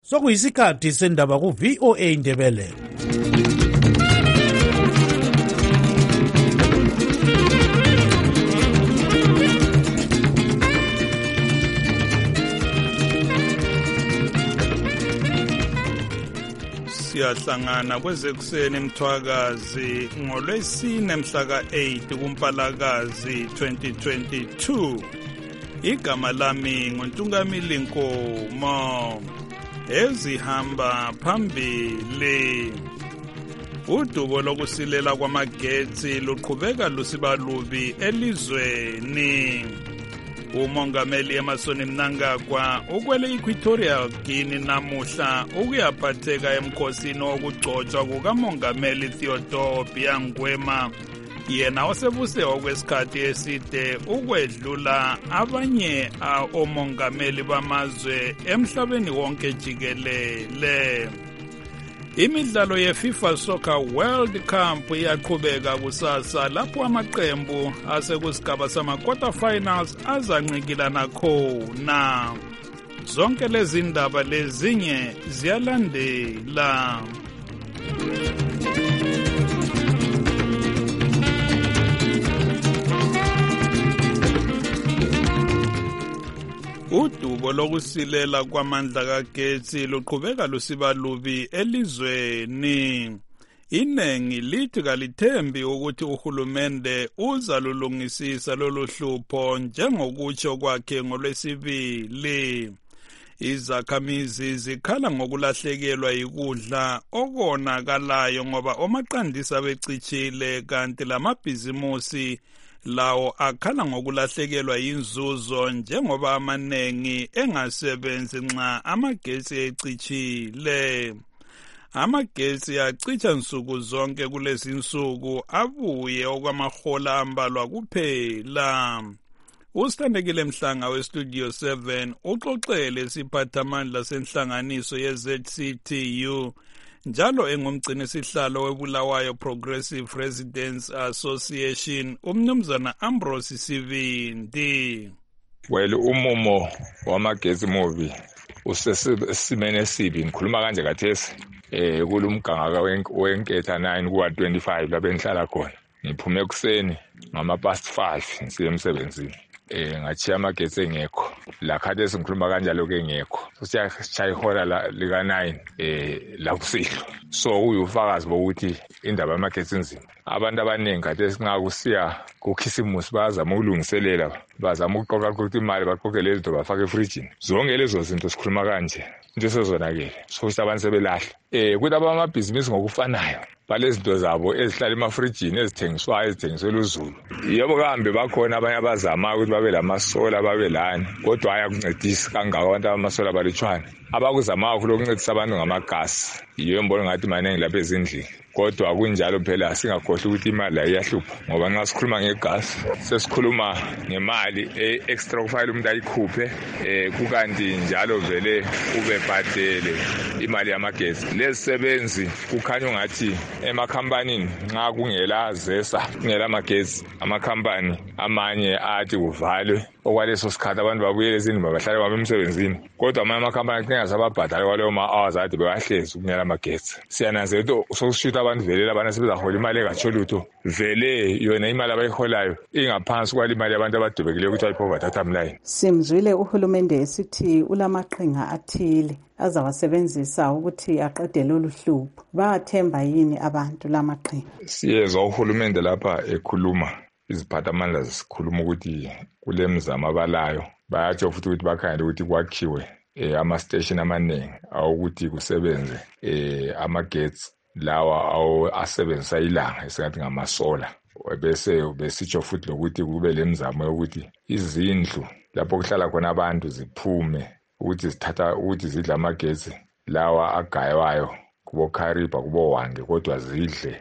Sokuyisikhathi sendaba ku-VOA Indebele. Siyahlangana kwezekuseni Mthwakazi ngolwesine mhla ka-8 kuMpalakazi 2022. Igama lami nguNtungamili Nkomo. Ezihamba phambili. Udubo lokusilela kwamagetsi luqhubeka lusibalubi elizweni. Umongameli Emmerson Mnangagwa ukwele Equatorial Guinea namuhla ukuyaphatheka emkhosini wokugcotshwa kukamongameli Theodore Obiang Nguema, yena osebuse okwesikhathi eside ukwedlula abanye omongameli bamazwe emhlabeni wonke jikelele. Imidlalo yeFIFA Soccer World Cup iyaqhubeka kusasa lapho amaqembu asekusigaba sama-quarterfinals azancikilana khona. Zonke lezi ndaba lezinye ziyalandela. Udubo lokusilela kwamandla kagetsi luqhubeka lusibalubi elizweni. Inengi lithi kalithembi ukuthi uhulumende uzalulungisisa lolu hlupho njengokutsho kwakhe ngolwesibili. Izakhamizi zikhala ngokulahlekelwa yikudla okonakalayo ngoba omaqandisa becitshile, kanti lamabhizimusi lawo akhala ngokulahlekelwa inzuzo njengoba amanengi engasebenzi nxa amagetsi ecitshile. Amagetsi acitsha nsuku zonke kulezi nsuku, abuye okwamahola ambalwa kuphela. Usithandekile Mhlanga weStudio 7 uxoxele isiphathamandla senhlanganiso ye-ZCTU njalo engumgcini sihlalo weBulawayo Progressive Residents Association, umnumzana Ambrose Sivindi. Well, umumo wamagetsi movie usesimene esibi. Ngikhuluma kanje kathesi kulumganga wenketha 9 kuwa 25 lapho engihlala khona. Ngiphume ekuseni ngama past 5 ngisiya emsebenzini. Ngachiya amagetsi engekho. La khathesi ngikhuluma kanjalo ke engekho. Siyashaya ihora lika 9 la kusihlwa. So uyufakazi bokuthi indaba yamagetsi nzima. Abantu abaningi khathesi nxa kusiya kukhisimusi bazama ukulungiselela, bazama ukuqoqa imali baqoqe lezi zinto bafake efrijini. Zonke lezo zinto sikhuluma kanje into sezonakele. So abantu sebelahla. Kuthi abamabhizinisi ngokufanayo balezi zinto zabo ezihlala emafrijini ezithengiswayo ezithengiselwa uZulu. Yebo kambe bakhona abanye abazama ukuthi babe lamasola babe lani, kodwa ayakuncedisa kangaka abantu abamasola balutshwana. Abakuzama kakhulu ukuncedisa abantu ngamagasi. Yiyo mbona ngathi maningi lapha ezindlini. Kodwa kunjalo phela singakhohlwa ukuthi imali la iyahlupha ngoba nxa sikhuluma ngegasi sesikhuluma ngemali extra kufanele umuntu ayikhuphe, kukanti njalo vele ube bhadele imali yamagetsi. Lezi sebenzi kukhanya ungathi emakhampanini nxa kungela zesa kungela magetsi, amakhampani amanye athi kuvalwe okwaleso sikhathi abantu babuyele ezindlini bahlale babe emsebenzini. Kodwa amanye amakhampani kungasababhadala kwaleyo ma-hours ade bewahlezi kungela amagetsi. Siyananzela ukuthi sokushuta abantu vele abantu sebezahola imali engatsho lutho. Vele yona imali abayiholayo ingaphansi kwale imali abantu abadubekileyo ukuthi ayi-poverty timeline. Simzwile uhulumende esithi ulamaqhinga athile azawasebenzisa ukuthi aqede lolu hlupho. Bayathemba yini abantu lamaqhinga? Siyezwa uhulumende lapha ekhuluma, iziphathamandla zisikhuluma ukuthi kule mizamo abalayo. Bayatsho futhi ukuthi bakhangela ukuthi kwakhiwe ama-station amaningi awukuthi kusebenze amagetsi lawa asebenzisa ilanga esingathi ngamasola. Bese besitsho futhi lokuthi kube lemizamo yokuthi izindlu lapho kuhlala khona abantu ziphume ukuthi zidla amagetsi lawa agaywayo kubo Kariba kubo Wange, kodwa zidle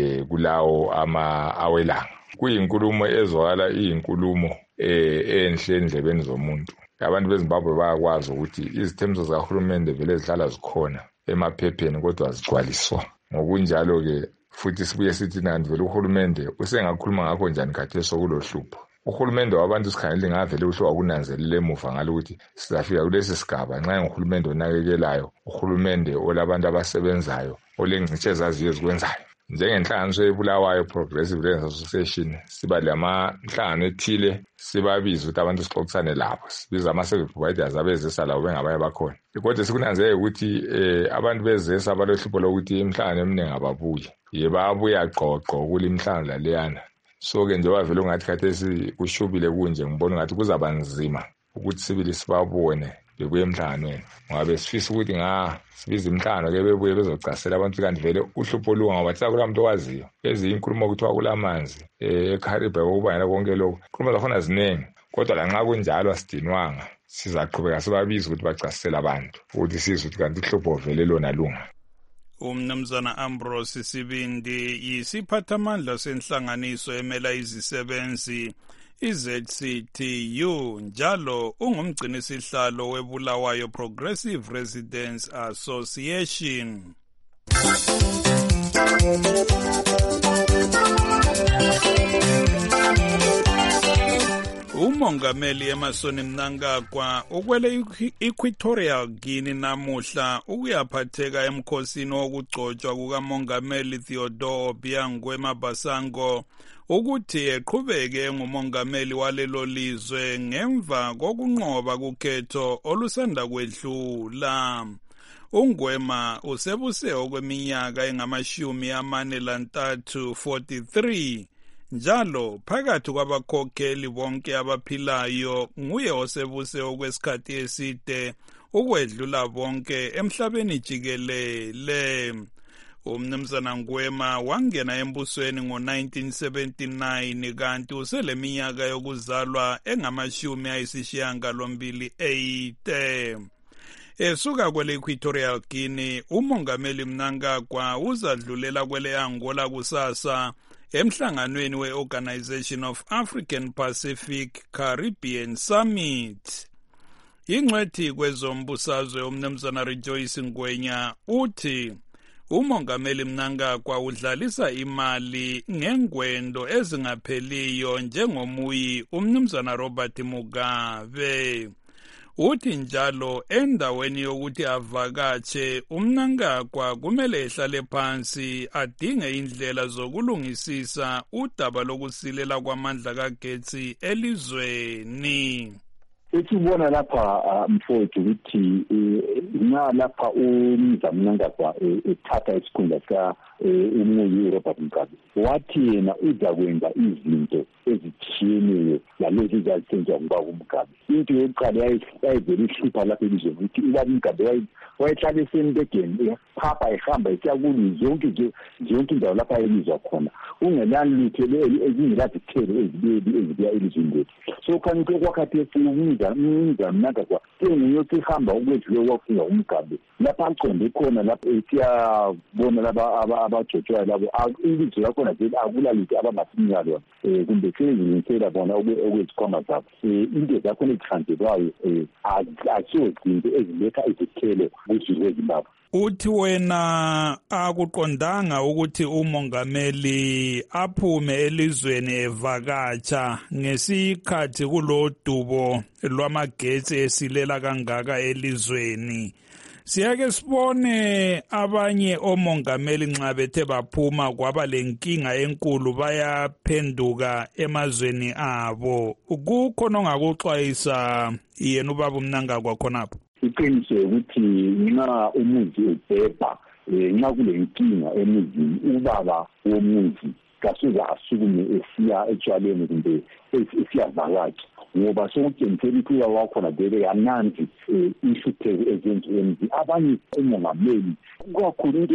kulawo awelanga. Kuyinkulumo ezwakala iyinkulumo enhle endlebeni zomuntu. Abantu beZimbabwe bayakwazi ukuthi izithembiso zikahulumende vele zihlala zikhona emaphepheni kodwa azigcwaliswa. Ngokunjalo ke futhi sibuye sithi nanti vele uhulumende usengakhuluma ngakho njani khathesi kulohlupho. uhulumende wabantu sikhangelile ngavele usho wakunanzelele emuva ngalo ukuthi sizafika kulesi sigaba nxa nguhulumende onakekelayo, uhulumende olabantu abasebenzayo, olengcitshe ezaziyo ezikwenzayo. Njengenhlanganiso eBulawayo Progressive Labour Association siba lamahlanganiso ethile sibabiza ukuthi abantu sixoxisane labo, sibiza ama-service providers abezesa labo bengabaye bakhona. Kodwa sikunanzelele ukuthi abantu bezesa balohlupho lokuthi imihlangano eminingi ababuyi, babuya qoqo kule imihlangano laleyana. So-ke nje wavele ungathi khathesi kushubile kunje, ngibona ngathi kuzaba nzima ukuthi sibili sibabone bekuye emhlanganweni, ngoba besifisa ukuthi sibiza imihlangano-ke bebuye bezocasela abantu, kanti vele uhlupho lunga ngoba thina kulamuntu owaziyo ezinye inkulumo kuthiwa kulamanzi eKharibe kokubangela konke lokhu, inkulumo zakhona ziningi. Kodwa lanxa kunjalo asidinwanga, sizaqhubeka sibabiza ukuthi bacasisele abantu ukuthi sizwe ukuthi kanti uhlupho vele lona lunga. Umnumzana Ambrose Sibindi yisiphathamandla senhlanganiso emela izisebenzi iZCTU, njalo ungumgcinisihlalo weBulawayo Progressive Residents Association. Umongameli Emmerson Mnangagwa ukwele Equatorial Guinea namuhla ukuyaphatheka emkhosini wokugcotshwa kukamongameli Theodore Obiang Mabasango ukuthi eqhubeke ngumongameli walelo lizwe ngemva kokunqoba kukhetho olusanda kwedlula. uNgwema usebuse okweminyaka engama-43 43, njalo phakathi kwabakhokheli bonke abaphilayo nguye osebuse okwesikhathi eside ukwedlula bonke emhlabeni jikelele. Umnumzana Ngwema wangena embusweni ngo-1979 kanti useleminyaka yokuzalwa engama-80. Esuka kwele Equatorial Guinea, umongameli Mnangagwa uzadlulela kwele Angola kusasa emhlanganweni we-Organization of African Pacific Caribbean Summit. Ingcwethi kwezombusazwe umnumzana Rejoice Ngwenya uthi umongameli Mnangagwa udlalisa imali ngengwendo ezingapheliyo njengomuyi umnumzana Robert Mugabe. Uthi njalo endaweni yokuthi avakatshe uMnangagwa kumele ehlale phansi adinge indlela zokulungisisa udaba lokusilela kwamandla kagetsi elizweni. Esibona lapha mfowethu ukuthi nxa lapha uMnangagwa ethatha isikhundla sika umuyi Robert Mugabe, wathi yena uzakwenza izinto ezitshiyeneyo lalezi ezazisenziwa nguMugabe. Into yokuqala yayivele ihlupha lapha elizweni ukuthi uMugabe wayehlala esembedeni phapha ehamba esiya kulo zonke indawo lapha elizwa khona, ungenani lutho ezingelathelo ezibuya elizweni lethu. So kanti kwakhathesi Mnangagwa senguye ohamba ukwedlule kwafika uMugabe lapha aqonde khona lapha esiyabona laba abajotshwayo labo ilizwe lakhona vele akulalutho abangasinya lona kumbe sezinisela bona okwezikhwama zabo. Into zakhona ezihlanzelwayo asiyo zinto eziletha izithelo kuzizwe ezimbabwe. Uthi wena akuqondanga ukuthi umongameli aphume elizweni evakatsha ngesikhathi kulodubo lwamagetsi esilela kangaka elizweni. Siyake sibone abanye omongameli nxa bethe baphuma kwaba lenkinga enkulu bayaphenduka emazweni abo. Kukhona ongakuxwayisa yena ubaba Mnangagwa khonapho? Iqiniso ukuthi nxa umuzi ubhebha, nxa kulenkinga emuzini, ubaba womuzi kasuke asukume esiya etshwaleni kumbe esiyavakatsha, ngoba sokutshengisela ukuthi ubaba wakhona vele yananzi inhlupheko ezenziwe emzini. Abanye umongameli kakhulu into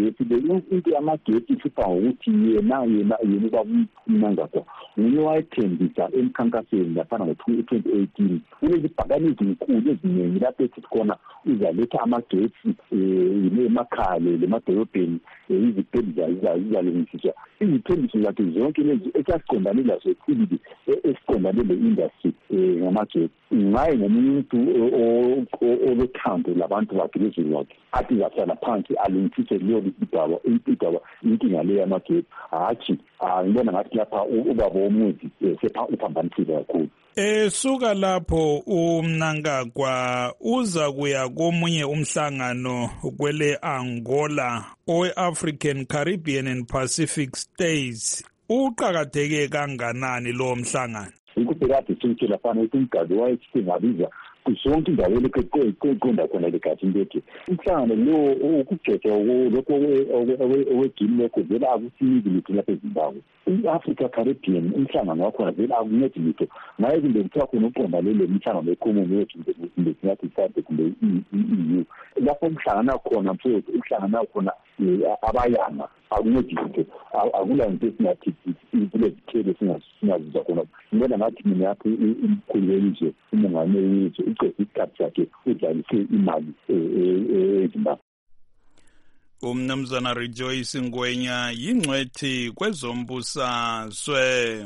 yamagetsi ihlupha ngokuthi yena ubaba uMnangagwa nguye wayethembisa emkhankasweni laphana ngo-2018 kulezibhakane ezinkulu eziningi lapho esithi khona uzaletha amagetsi emakhaya lemadolobheni izithembiso zizalungisiswa izithembiso zakhe zonke lezi esasiqondane lazo ekhulile esiqondane le-industry ngamagetsi ngaye nomuntu olothando labantu bakhe lezulu wakhe athi zahlala phansi alungisise leyo indaba inkinga leyo yamagetsi hatshi ngibona ngathi lapha ubaba womuzi uphambanisile kakhulu. Suka lapho uMnangagwa uza kuya komunye umhlangano kwele Angola owe-African, Caribbean and Pacific States. Uqakatheke kanganani lo mhlangano? Ikubhekade sitshela fana ukuthi umgadi wayesingabiza zonke indawo leqonda khona legathi into umhlangano lo ukugcotshwa lokho owegini lokho vele akusiniki litho lapha eZimbabwe. I-Africa Caribbean umhlangano wakhona vele akuncedi litho ngaye kumbe kuthiwa khona uqonda lelo mhlangano ecommon yethu kumbe singathi isade kumbe i-EU lapho umhlangano khona mfowethu umhlangano khona abayanga akuncedi litho akula nto esingathi kulezithelo singazizwa khona. Ngibona ngathi mina yaphi umkhulu welizwe umongameli welizwe uqede isikhathi sakhe udlalise imali eZimbabwe. Umnumzana Rejoice Ngwenya yingcwethi kwezombusazwe.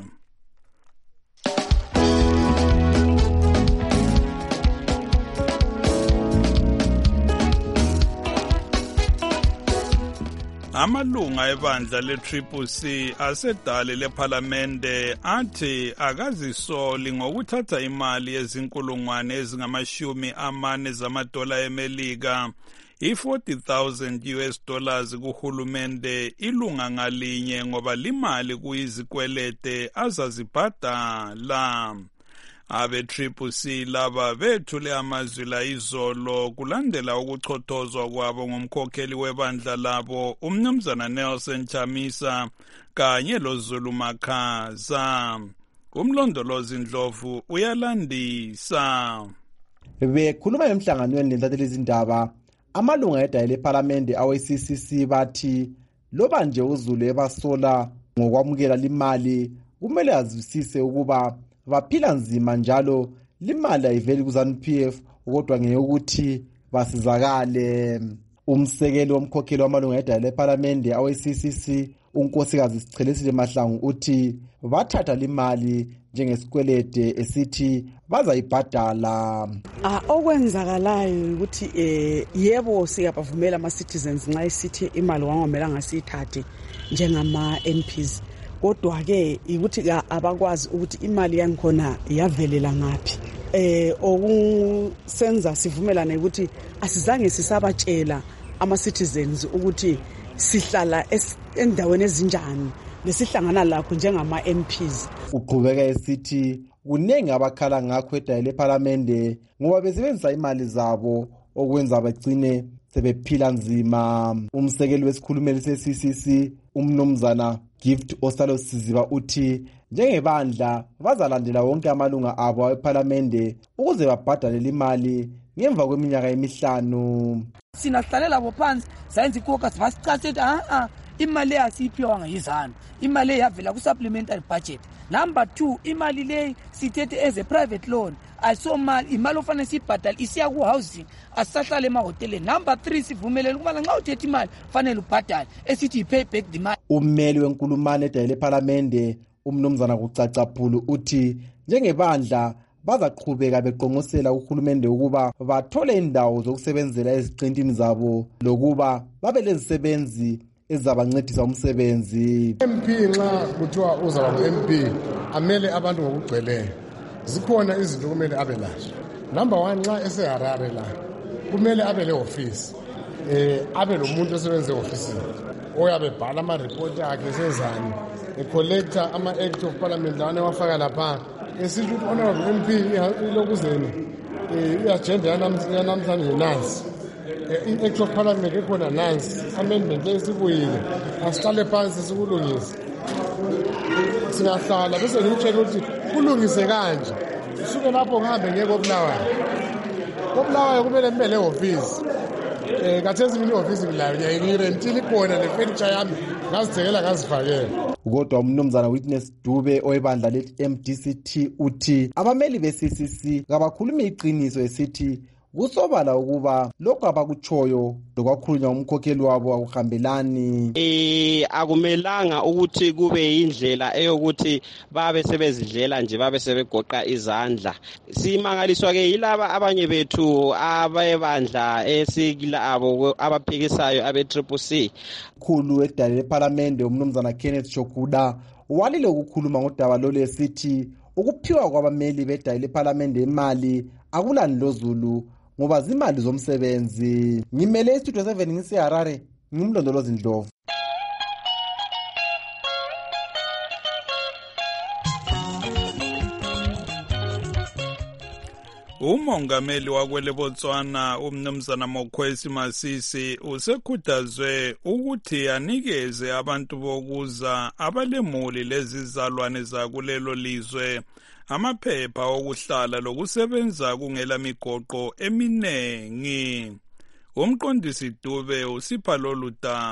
Amalunga ebandla le-CCC asedale lephalamende athi akazisoli ngokuthatha imali yezinkulungwane ezingama-40 zamadola eMelika i-$40,000 kuhulumende ilunga ngalinye ngoba limali kuyizikwelete azazibhadala. Abe-CCC laba bethule amazwi la izolo kulandela ukuchothozwa kwabo ngumkhokheli webandla labo umnumzana Nelson Chamisa kanye loZulu Makhaza. Umlondolozi Ndlovu uyalandisa. Bekhuluma emhlanganweni lentatheleli izindaba amalunga edayile ephalamende awe-CCC bathi loba nje uZulu ebasola ngokwamukela limali kumele azwisise ukuba baphila nzima njalo limali ayiveli ku-ZANU-PF kodwa ngeyokuthi basizakale. Umsekeli womkhokheli wamalunga edayile ephalamende awe-CCC unkosikazi Sichelesile Mahlangu uthi bathatha limali njengesikwelede esithi bazayibhadala. Okwenzakalayo ukuthi yebo siyabavumela ama-citizens nxa isithi imali wangamelanga siyithathe njengama-MPs kodwa ke ukuthi abakwazi ukuthi imali yangikhona yavelela ngaphi. Okusenza sivumelane ukuthi asizange sisabatshela ama-citizens ukuthi sihlala endaweni ezinjani lesihlangana lakho njengama-MPs. Uqhubeka esithi kuningi abakhala ngakho edayile ephalamende ngoba besebenzisa imali zabo okwenza bagcine sebephila nzima. Umsekeli wesikhulumeli se-CCC umnumzana Gift Osalo Siziba uthi njengebandla bazalandela wonke amalunga abo ephalamende ukuze babhadale imali ngemva kweminyaka emihlanu. Sinahlalela bo phansi sayenza ikhoka sibasichasethi imali asiphiwa ngayizana imali eyavela ku supplementary budget. Number 2 imali le sithethe as a private loan asomali imali ofanele sibhadale isiya ku housing asahlala emahoteleni. Number 3 sivumelele ukuba nxa uthethe imali fanele ubhadale esithi pay back the money. Ummeli wenkulumane edayile ephalamende umnumzana Kucacaphulu uthi njengebandla bazaqhubeka beqongosela uhulumende ukuba bathole indawo zokusebenzela eziqintini zabo lokuba babe lezisebenzi ezabancedisa umsebenzi. MP nxa kuthiwa uzaba MP amele abantu ngokugcweleyo. Zikhona izinto kumele abe nazo. Number 1 nxa eseHarare la kumele abe le office abe lo muntu osebenza e-office oyabe bhala ama report akhe sezani ecollector ama act of parliament lawana wafaka lapha esithi honorable MP ilokuzeni i-agenda yanamhlanje nansi i-act of parliament ekhona nansi amendment esibuyile asihlale phansi sikulungise singahlala bese ngitshela ukuthi kulungise kanje usuke lapho ngihambe ngeke Kobulawayo kumele mbe le office kathesi mina office ngilayo ngirentile khona le furniture yami ngazithekela ngazifakela. Kodwa umnumzana Witness Dube oyibandla lethi MDCT uthi abameli be-CCC kabakhuluma iqiniso esithi kusobala ukuba lokhu abakutshoyo lokwakhulunywa umkhokheli wabo akuhambelani. Akumelanga ukuthi kube yindlela eyokuthi babe sebezidlela nje babe sebegoqa izandla. Simangaliswa ke yilaba abanye bethu abebandla esikilabo abaphikisayo abe-CCC. Khulu edale lePhalamende umnumzana Kenneth Chokuda walile ukukhuluma ngodaba lolu esithi ukuphiwa kwabameli bedale lePhalamende imali akulani lozulu ngoba zimali zomsebenzi. Ngimele istudio 7 ngisiHarare, ngimlondolozi Ndlovu. Umongameli wakwele Botswana umnumzana Mokwesi Masisi usekhuthazwe ukuthi anikeze abantu bokuza abalemuli lezizalwane zakulelo lizwe amaphepha okuhlala lokusebenza kungela migoqo eminengi. Umqondisi Dube usipha lolu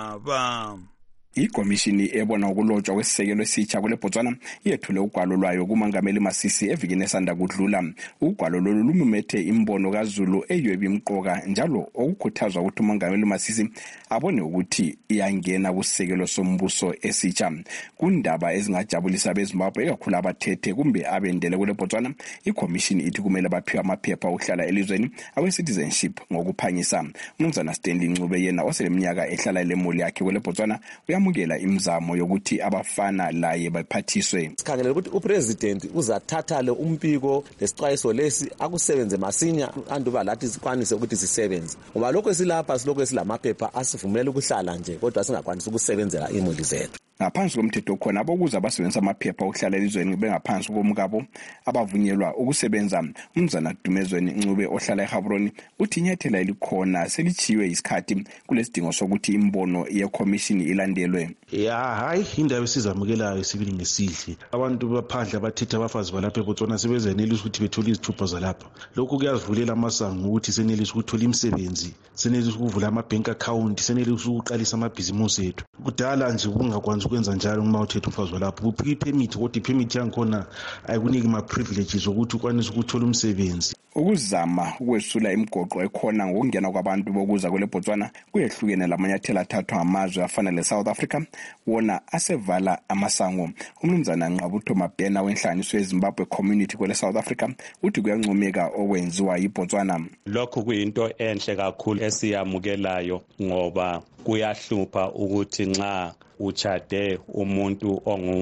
daba. Ikomishini ebona ukulotshwa kwesisekelo esitsha kule Botswana yethule ugwalo lwayo kuMongameli Masisi evikini esanda kudlula. Ugwalo lolu lumumethe imbono kaZulu eyobe imqoka njalo okukhuthazwa ukuthi uMongameli Masisi abone ukuthi iyangena kusisekelo sombuso esitsha. Kundaba ezingajabulisa beZimbabwe ekakhulu abathethe kumbe abendele kule Botswana, ikomishini ithi kumele baphiwe amaphepha okuhlala elizweni awe-citizenship ngokuphangisa. Umnumzana Stanley Ncube yena oseleminyaka ehlala lemuli yakhe kule Botswana uyamukela imizamo yokuthi abafana laye baphathiswe. Sikhangele ukuthi upresident uzathatha le umbiko lesixwayiso lesi akusebenze masinya anduba lathi sikwanise ukuthi sisebenze. Ngoba lokho esilapha silokho esilamaphepha asivumela ukuhlala nje kodwa singakwanisi ukusebenzela imuli zethu. Ngaphansi komthetho okhona abokuza basebenzisa amaphepha okuhlala elizweni bengaphansi komkabo abavunyelwa ukusebenza. Umnumzana Dumezweni Ncube ohlala eGaborone uthi inyathela elikhona selichiwe isikhathi kulesidingo sokuthi imbono yekomishini ilandelwe. Hayi indaba esizamukelayo sibili ngesihle. Abantu baphandle abathethe abafazi balapha eBotswana sebezenelisa ukuthi bethole izithupha zalapha. Lokhu kuyazivulela amasango ukuthi senelisa ukuthola imisebenzi, senelisa ukuvula ama-bank account, senelisa ukuqalisa amabhizimusi ethu. Kudala nje ungakwanisa ukwenza njalo uma uthethe umfazi walapha. Uphi ipermit kodwa ipermit yankhona ayikuniki ama-privileges ukuthi ukwanise ukuthola umsebenzi. Ukuzama ukwesula imigoqo ekhona ngokungena kwabantu bokuza kule Botswana kuyehlukene lamanyathelo athathwa amazwe afana leSouth Africa wona asevala amasango. Umnumzana Nqabutho Mabhena wenhlanganiso yeZimbabwe Community kule South Africa uthi kuyancomeka okwenziwa yiBotswana. Lokho kuyinto enhle kakhulu esiyamukelayo ngoba kuyahlupha ukuthi nxa uchade umuntu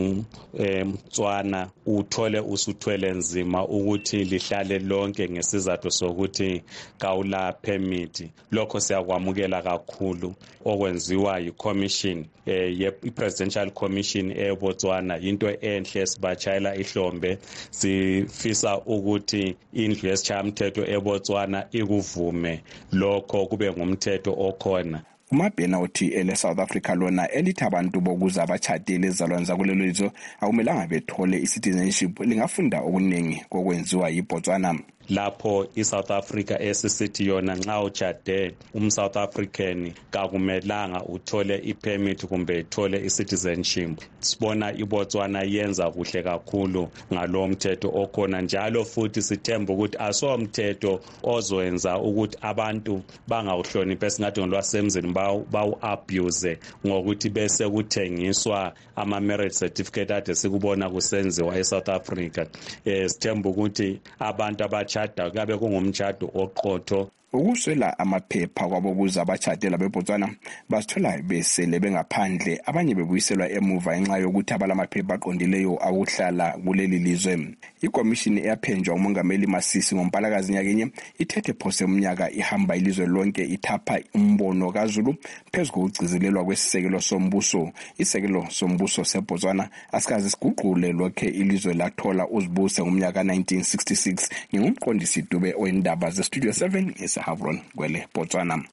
ongumtswana uthole usuthwele nzima ukuthi lihlale lonke ngesizathu sokuthi kawula permit. Lokho siyakwamukela kakhulu okwenziwa yiCommission i-Presidential Commission eBotswana into enhle sibachayela ihlombe. Sifisa ukuthi indlu yesishayamthetho eBotswana ikuvume lokho kube ngumthetho okhona. uMabhena uthi ele South Africa lona elithi abantu bokuza abachadile ezalwane zakulelo lizwe akumelanga bethole i-citizenship lingafunda okuningi kokwenziwa yiBotswana. Lapho iSouth Africa esisithi yona nxa uchade South African kakumelanga uthole ipermit kumbe uthole icitizenship. Sibona iBotswana yenza kuhle kakhulu ngalo mthetho okhona njalo futhi sithemba ukuthi asomthetho ozoyenza ukuthi abantu bangawuhloniphi esingathi ngolwasemzini bawu-abuse ngokuthi bese kuthengiswa ama-marriage certificate ade sikubona kusenziwa eSouth Africa. Sithemba ukuthi abantu abachada kabe kungumtshado oqotho. Ukuswela amaphepha kwabokuza abachadela beBotswana basithola besele bengaphandle abanye bebuyiselwa emuva ngenxa yokuthi abalamaphepha aqondileyo awuhlala kuleli lizwe. Ikomishini eyaphenjwa uMongameli Masisi ngoMpalakazi nyakenye ithethe phose umnyaka ihamba ilizwe lonke ithapha umbono kaZulu phezulu kokugcizelelwa kwesisekelo sombuso. Isekelo sombuso seBotswana asikaze siguqule lokho ilizwe lathola uzibuse ngomnyaka 1966. Ngingumqondisi Dube oyindaba zeStudio 7 Havron kwele Botswana.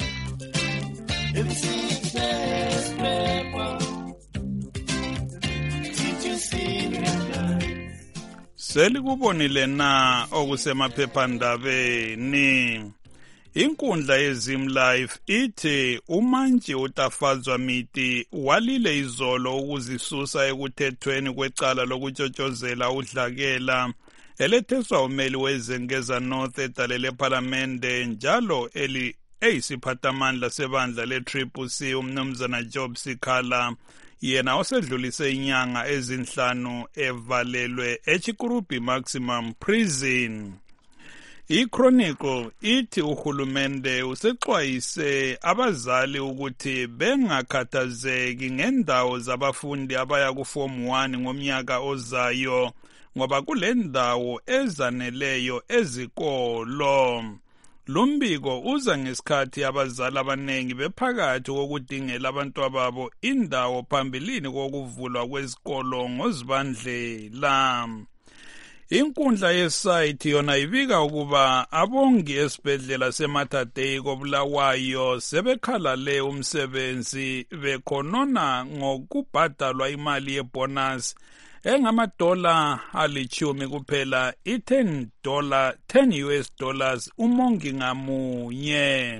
Selikubonile na okusemaphephandabeni. Inkundla yeZimlife ithi uMantshi uTafazwa Miti walile izolo ukuzisusa ekuthethweni kwecala lokutshotshozela udlakela eletheswa umeli wezengeza North edalele ephalamende njalo eyisiphathamandla sebandla le-CCC umnumzana Job Sikhala yena osedlulise inyanga ezinhlanu evalelwe eChikurubi Maximum Prison. I-Chronicle ithi uhulumende usexwayise abazali ukuthi bengakhathazeki ngendawo zabafundi abaya ku-Form 1 ngomnyaka ozayo ngoba kule ndawo ezaneleyo ezikolo. Lumbiko uza ngesikhathi abazali abanengi bephakathi kokudingela abantwababo indawo phambilini kokuvulwa kwezikolo ngoZibandlela. Inkundla yesayithi yona ibika ukuba abongi esibhedlela seMater Dei koBulawayo sebekhalale umsebenzi bekhonona ngokubhadalwa imali yebonus engamadola $10 kuphela $10 US umongi ngamunye.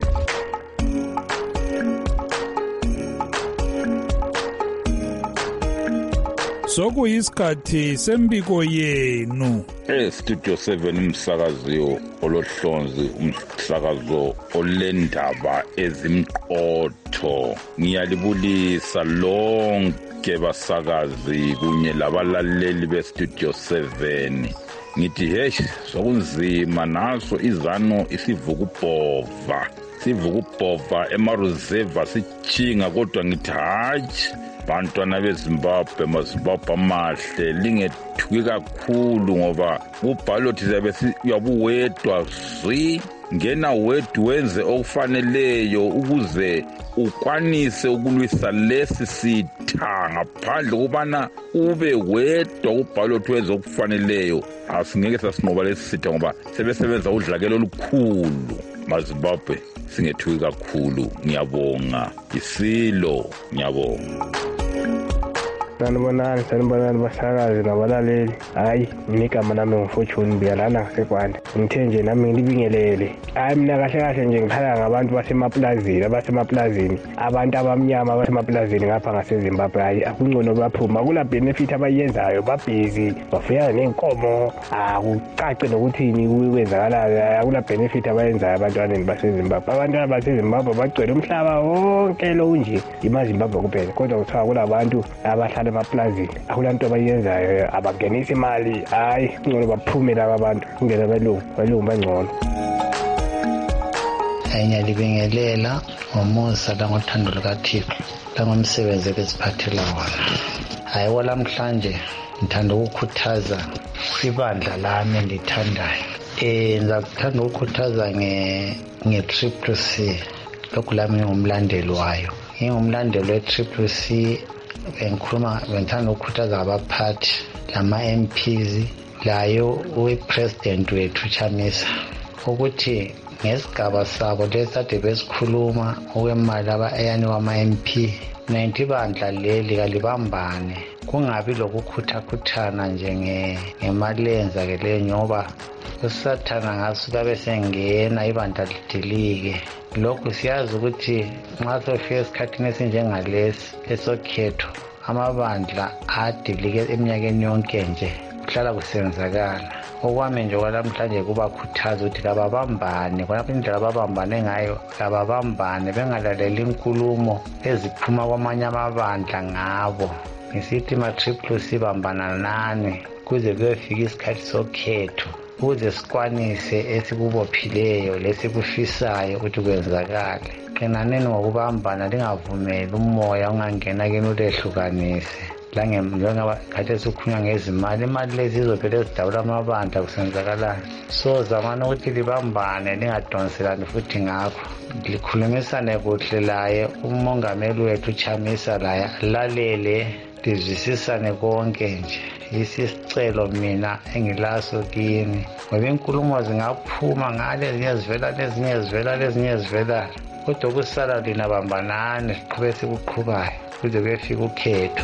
Sokuyisikhathi sembiko yenu. Studio 7 umsakazo olohlonzi umsakazo olendaba ezimqotho. Ngiyalibulisa lonke basakazi kunye labalaleli beStudio 7. Ngithi hey sokunzima naso izano isivukubhova. Sivukubhova eMaruzeva sichinga kodwa ngithi hayi bantwana beZimbabwe masibapha amahle lingethuki kakhulu ngoba ubhalothi zabe uyabuwedwa ngena wedwa wenze okufaneleyo ukuze ukwanise ukulwisa lesi sitha ngaphandle kubana ube wedwa ubhalothi wenze okufaneleyo asingeke sasinqoba lesi sitha ngoba sebesebenza udlakelo olukhulu. maZimbabwe singethuki kakhulu. Ngiyabonga isilo, ngiyabonga. Sanibonani basakazi nabalaleli. Hayi, igama nami nguFortune Biyalana ngaseKwanda. Ngithe nje nami ngilibingelele. Hayi mina kahle nje ngikhala ngabantu basemaplazini, abantu abamnyama basemaplazini ngapha ngaseZimbabwe. Hayi akungcono baphuma kula benefit abayenzayo, babhizi bafuyana nenkomo. Akucace nokuthini kwenzakalayo, akula benefit abayenzayo abantwaneni baseZimbabwe. Abantwana baseZimbabwe bagcwele umhlaba wonke lo nje imaZimbabwe kuphela, kodwa kuthiwa kulabantu abahlala emaplazini akulanto abayenzayo, abangenisa imali. Hayi kungcono baphume laba bantu kungena balungu bangcono. Ngiyalibingelela ngomusa langothando lukaThixo langomsebenzi esiphathela wona. Hayi olamhlanje ngithanda ukukhuthaza ibandla lami endithandayo. Ngizakuthanda ukukhuthaza nge-CCC. Lokhu lami ngumlandeli wayo. Ngingumlandeli we-CCC. Bengithanda ukukhuthaza abaphathi lama-MPs layo upresident wethu Chamisa ukuthi ngesigaba sabo lesade besikhuluma okwemali eyani wama-MP 90 bandla leli kalibambane, kungabi lokukhuthakuthana nje ngemali eyenzakeleyo ngoba usathana ngaso babe sengena ibandla lidilike. Lokhu siyazi ukuthi nxa sofika esikhathini esinjengalesi esokhetho amabandla adilike eminyakeni yonke nje kuhlala kusenzakala. Okwami nje kwalamhlanje kubakhuthaza ukuthi kababambane, khonapho indlela ababambane ngayo kababambane, bengalaleli inkulumo eziphuma kwamanye amabandla ngabo. Ngisithi ma-CCC bambana nani kuze kuyofika isikhathi sokhetho, ukuze sikwanise esikubophileyo lesikufisayo ukuthi kwenzakale. Qinaneni ngokubambana, lingavumeli umoya ungangena kini ulehlukanise. Njengoba khathesi sikhunywa ngezimali, imali lezi zizophela zidabula amabandla kusenzakalani. So zamani ukuthi libambane, lingadonselani futhi ngakho. Likhulumisane kuhle laye umongameli wethu Chamisa laye lalele, lizwisisane konke nje. Isicelo mina engilaso kini ngoba inkulumo zingaphuma ngale lezinye zivela kodwa kusala lina bambanane siqhube sikuqhubayo kuze kuyefika ukhetho.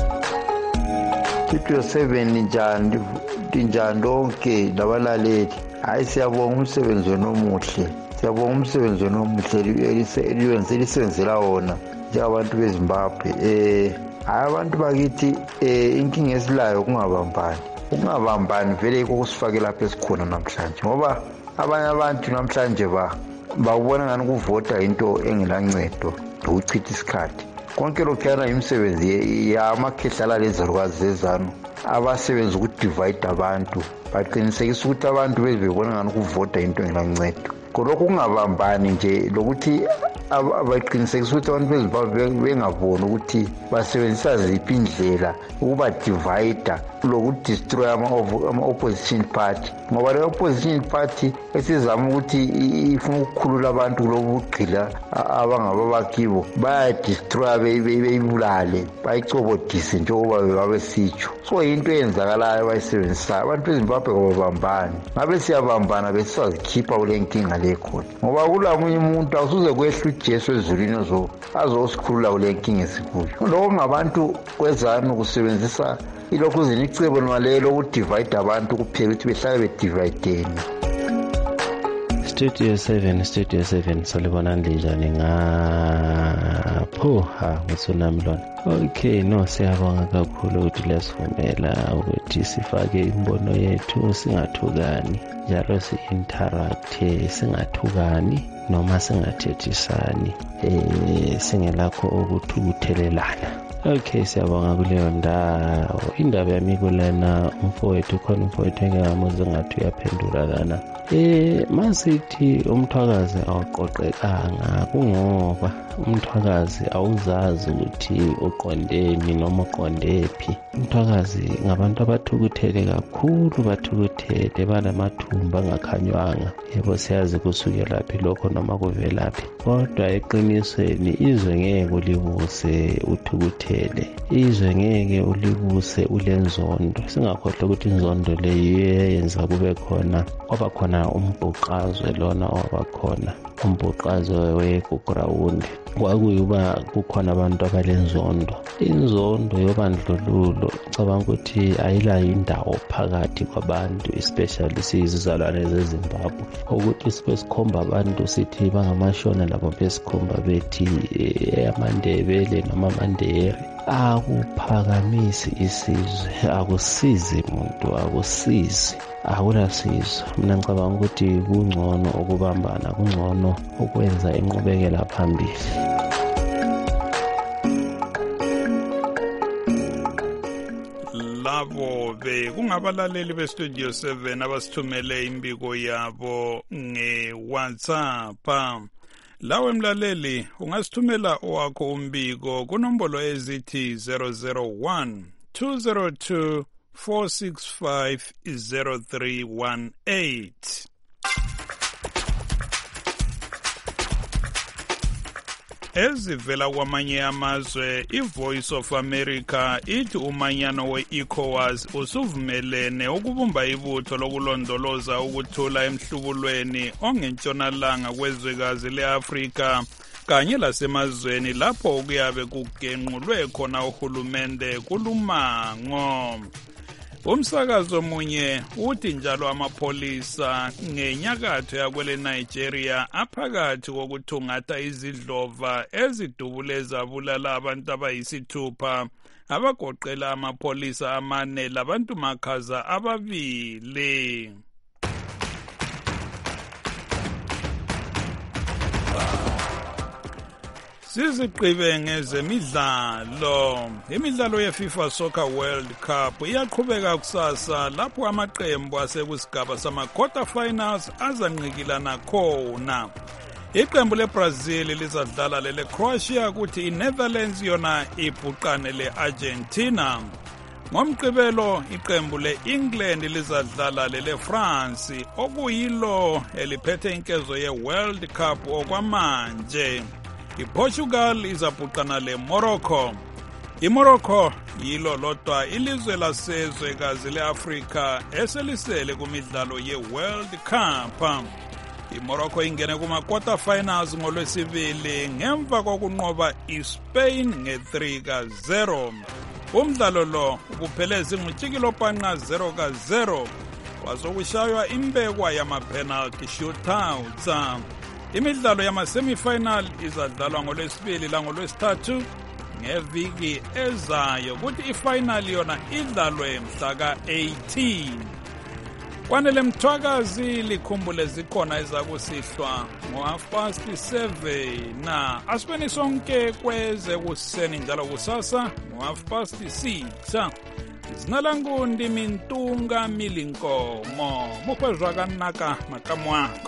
Studio 7 njani lonke labalaleli. Hayi siyabonga umsebenzi omuhle, lisebenzela wona njengabantu beZimbabwe. Hayi abantu bakithi inkinga esilayo kungabambani. ukungabambani vele kusifake lapha esikhona namhlanje ngoba abanye abantu namhlanje bawubona ngani ukuvota into engelancedo ukuchitha isikhathi konke lokhuyana imisebenzi yamakhehlala lezalukazi zezanu abasebenza ukudivide abantu baqinisekisa ukuthi abantu bezibona ngani ukuvota into engelancedo lokhu kungabambani nje lokuthi abaqinisekisa ukuthi abantu bezimbabwe bengaboni ukuthi basebenzisa ziphi indlela ukuba divide lokudestroy ama-opposition party ngoba le opposition party esizama ukuthi ifuna ukukhulula abantu kulobu bugqila abangababakibo bayadestroya beyibulale bayicobodise njengoba babesitsho so yinto eyenzakalayo abayisebenzisayo abantu bezimbabwe kababambani ngabe siyabambana besisazikhipha kule nkinga le khona ngoba kulamunye umuntu awusuze kwehla ujesu ezulwini azosikhulula kule nkinga esikuyo lokho ngabantu kwezanu kusebenzisa ilokhu zinicebo nalelo ukudivide abantu kuphela ukuthi behlale bedivayideni. Studio 7 salibona njani ngaphoha ngitsunami lona. Okay, no siyabonga kakhulu ukuthi lesivumela ukuthi sifake imbono yethu singathukani njalo si-interact singathukani noma singathethisani singelakho ukuthukuthelelana. Okay, siyabonga kuleyo ndawo. Indaba yami kulena umfowethu khona umfowethu engamuze ngathi uyaphendula lana. Masithi umthwakazi awuqoqekanga kungoba umthwakazi awuzazi ukuthi uqondeni noma uqondephi. Umthwakazi ngabantu abathukuthele kakhulu bathukuthele banamathumba angakhanywanga. Yebo siyazi kusukela laphi lokho noma kuvelaphi. Kodwa eqinisweni izwe ngeke ulibuse uthukuthele. Izwe ngeke ulibuse ulenzondo. Singakhohlwa ukuthi inzondo le yenza kube khona kwaba khona umbhuqazwe lona wabakhona umbhuqazwe wegugrawundi kwakuyuba kukhona abantu abalenzondo. Inzondo yobandlululo cabanga ukuthi ayila indawo phakathi kwabantu especially sizizalwane zeZimbabwe ukuthi sikhomba abantu sithi bangamashona labo besikhomba bethi amandebele noma amandere akuphakamisi isizwe akusizi umuntu akusizi akulasizo. Mina ngicabanga ukuthi kungcono ukubambana kungcono ukwenza inqubekela phambili. Labo kungabalaleli bestudio 7 abasithumele imbiko yabo nge-WhatsApp. Lawe mlaleli ungasithumela owakho umbiko kunombolo ezithi 001 202 4650318. Ezivela kwamanye amazwe, iVoice of America ithi umanyano we-ECOWAS usuvumelene ukubumba ibutho lokulondoloza ukuthula emhlubulweni ongentshonalanga kwezwekazi le-Afrika kanye lasemazweni lapho kuyabe kugenqulwe khona uhulumende kulumango. Umsakazo munye uthi njalo amapholisa ngenyakatho yakwele Nigeria aphakathi kokuthungatha izidlova ezidubule ezabulala abantu abayisithupha abagoqela amapholisa amane labantu makhaza ababili. Siziqibe ngezemidlalo. Imidlalo yeFIFA Soccer World Cup iyaqhubeka kusasa lapho amaqembu asekusigaba sama-quarter finals azanqikilana khona. Iqembu leBrazil lizadlala lele-Croatia kuthi iNetherlands yona ibhuqane le-Argentina. Ngomgqibelo iqembu le-England lizadlala lele-France okuyilo eliphethe inkezo ye-World Cup okwamanje. iPortugal izabhuqana leMorocco. iMorocco yilo lodwa ilizwe lasezwekazi le-Afrika eselisele kumidlalo ye-World Cup. iMorocco ingene kuma-quarter finals ngolwesibili ngemva kokunqoba iSpain nge-3-0. Umdlalo lo ubupheleze ngutshikilophanqa 0-0 wazokushaywa imbekwa yama-penalty shootouts. Imidlalo yama-semifinal izadlalwa ngolwesibili langolwesithathu ngeviki ezayo kuthi ifinal yona idlalwe mhla ka-18. Kwanele Mthwakazi likhumbule zikhona ezakusihlwa ngo-7:30 na asibeni sonke kweze kuseni njalo kusasa ngo-6:30. Zinalangundi Mintunga Milinkomo mukhwezwa kanaka makamu wakho.